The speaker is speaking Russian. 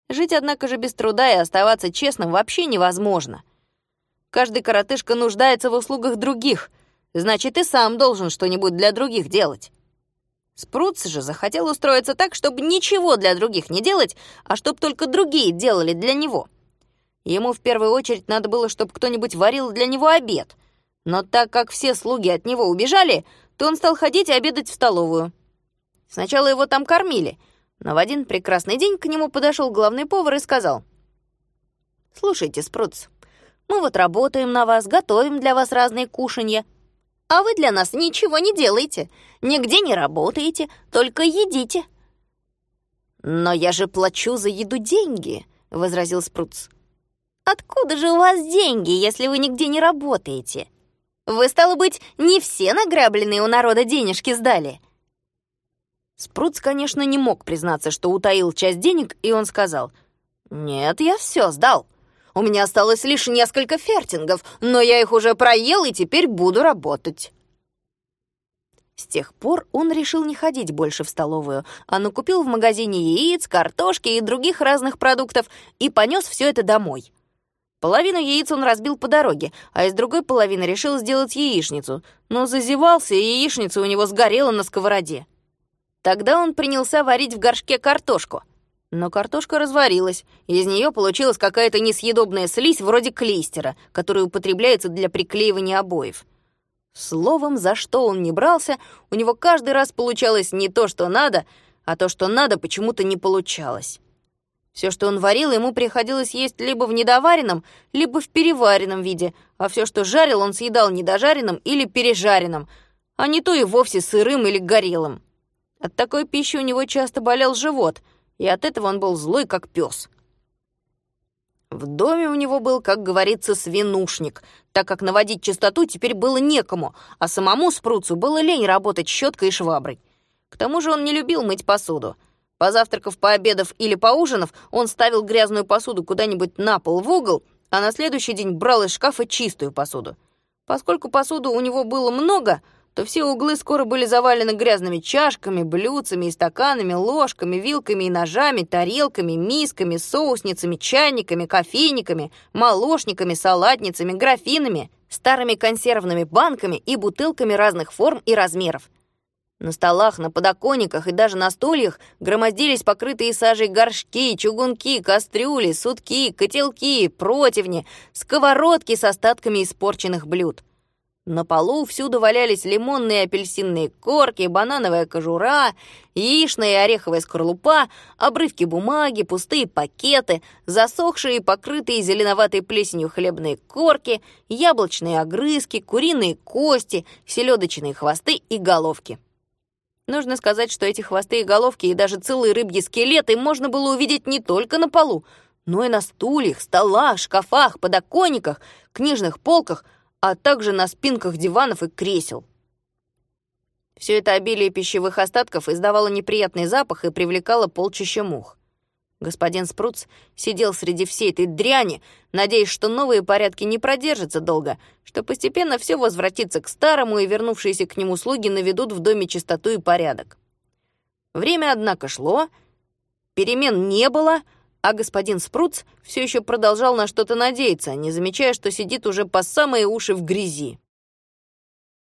Жить, однако же, без труда и оставаться честным вообще невозможно. Каждый коротышка нуждается в услугах других, значит, и сам должен что-нибудь для других делать. Спруц же захотел устроиться так, чтобы ничего для других не делать, а чтобы только другие делали для него. Ему в первую очередь надо было, чтобы кто-нибудь варил для него обед. Но так как все слуги от него убежали, то он стал ходить и обедать в столовую. Сначала его там кормили, но в один прекрасный день к нему подошел главный повар и сказал: «Слушайте, Спруц, мы вот работаем на вас, готовим для вас разные кушанья, а вы для нас ничего не делаете, нигде не работаете, только едите». «Но я же плачу за еду деньги», — возразил Спруц. «Откуда же у вас деньги, если вы нигде не работаете? Вы, стало быть, не все награбленные у народа денежки сдали». Спруц, конечно, не мог признаться, что утаил часть денег, и он сказал: «Нет, я все сдал. У меня осталось лишь несколько фертингов, но я их уже проел и теперь буду работать». С тех пор он решил не ходить больше в столовую, а накупил в магазине яиц, картошки и других разных продуктов и понес все это домой. Половину яиц он разбил по дороге, а из другой половины решил сделать яичницу, но зазевался, и яичница у него сгорела на сковороде. Тогда он принялся варить в горшке картошку. Но картошка разварилась, и из нее получилась какая-то несъедобная слизь вроде клейстера, которая употребляется для приклеивания обоев. Словом, за что он ни брался, у него каждый раз получалось не то, что надо, а то, что надо, почему-то не получалось. Все, что он варил, ему приходилось есть либо в недоваренном, либо в переваренном виде, а все, что жарил, он съедал недожаренным или пережаренным, а не то и вовсе сырым или горелым. От такой пищи у него часто болел живот, и от этого он был злой, как пес. В доме у него был, как говорится, свинушник, так как наводить чистоту теперь было некому, а самому Спруцу было лень работать щеткой и шваброй. К тому же он не любил мыть посуду. Позавтракав, пообедав или поужинав, он ставил грязную посуду куда-нибудь на пол в угол, а на следующий день брал из шкафа чистую посуду. Поскольку посуды у него было много, то все углы скоро были завалены грязными чашками, блюдцами и стаканами, ложками, вилками и ножами, тарелками, мисками, соусницами, чайниками, кофейниками, молочниками, салатницами, графинами, старыми консервными банками и бутылками разных форм и размеров. На столах, на подоконниках и даже на стульях громоздились покрытые сажей горшки, чугунки, кастрюли, сутки, котелки, противни, сковородки с остатками испорченных блюд. На полу всюду валялись лимонные и апельсинные корки, банановая кожура, яичная и ореховая скорлупа, обрывки бумаги, пустые пакеты, засохшие и покрытые зеленоватой плесенью хлебные корки, яблочные огрызки, куриные кости, селедочные хвосты и головки. Нужно сказать, что эти хвосты и головки и даже целые рыбьи скелеты можно было увидеть не только на полу, но и на стульях, столах, шкафах, подоконниках, книжных полках, а также на спинках диванов и кресел. Все это обилие пищевых остатков издавало неприятный запах и привлекало полчища мух. Господин Спруц сидел среди всей этой дряни, надеясь, что новые порядки не продержатся долго, что постепенно все возвратится к старому, и вернувшиеся к нему слуги наведут в доме чистоту и порядок. Время, однако, шло, перемен не было, а господин Спруц все еще продолжал на что-то надеяться, не замечая, что сидит уже по самые уши в грязи.